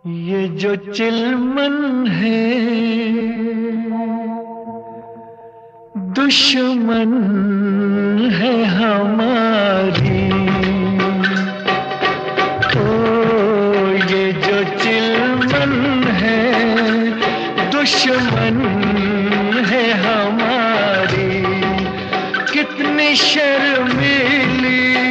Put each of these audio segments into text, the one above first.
ये जो चिलमन है दुश्मन है हमारी। ओ ये जो चिलमन है दुश्मन है हमारी। कितनी शर्मीली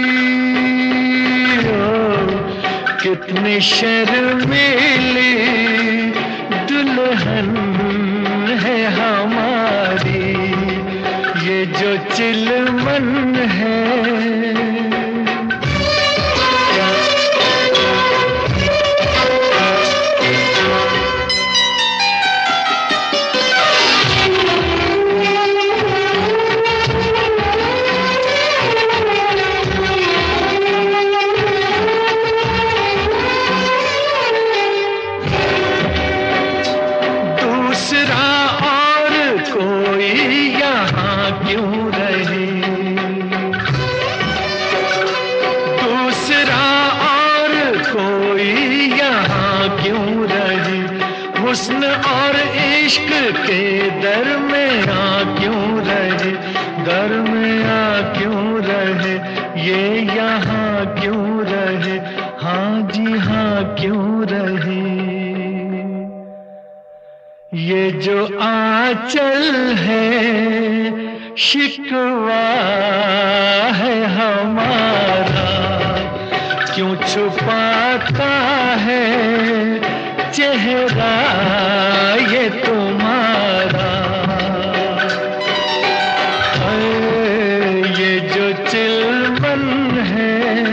कितनी शर्मीली दुल्हन है हमारी। ये जो चिलमन है। दूसरा और कोई यहाँ क्यों रहे, दूसरा और कोई यहाँ क्यों रहे। हुस्न और इश्क के दरमियाँ क्यों रहे, दरमियाँ क्यों रहे। ये यहाँ क्यों रहे, हाँ जी हाँ क्यों रहे। ये जो आंचल है शिकवा है हमारा। क्यों छुपाता है चेहरा ये तुम्हारा। ये जो चिलमन है।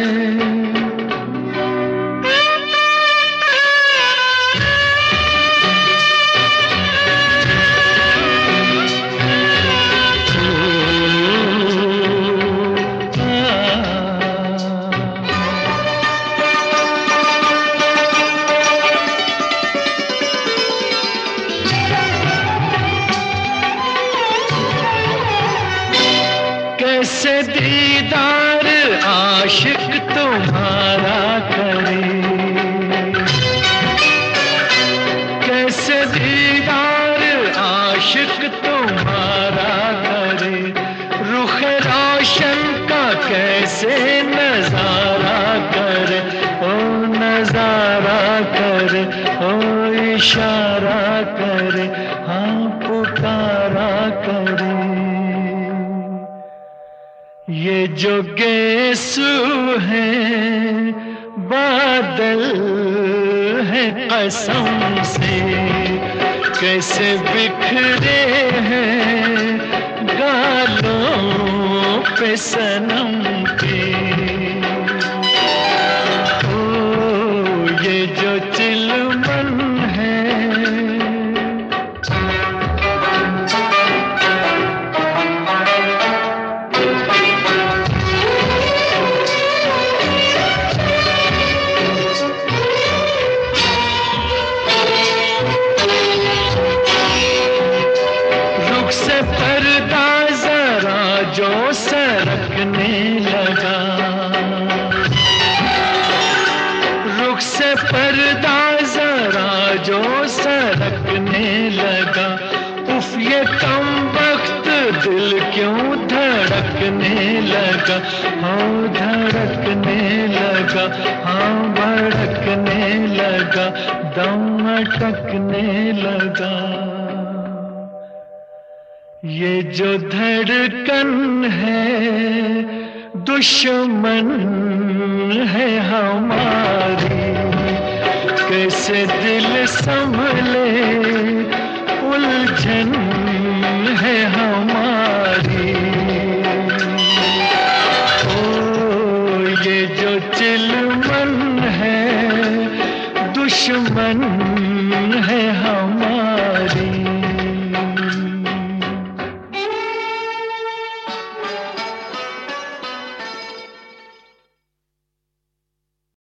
कैसे दीदार आशिक तुम्हारा करे, कैसे दीदार आशिक तुम्हारा करे। रुख रोशन का कैसे नजारा करे, ओ नजारा करे, ओ इशारा करे, हाँ पुकारा करे। ये जो गेसू है बादल है कसम से। कैसे बिखरे हैं गालों पे सनम के। ओ ये जो चिलमन है। से पर्दा जरा जो सरकने लगा, रुख से पर्दा जरा जो सरकने लगा। उफ ये कम वक्त दिल क्यों धड़कने लगा, हाँ धड़कने लगा, हाँ भड़कने लगा, दम अटकने लगा। ये जो धड़कन है दुश्मन है हमारी। कैसे दिल संभले उलझन है हमारी। ओ ये जो चिलमन है दुश्मन है हमारी।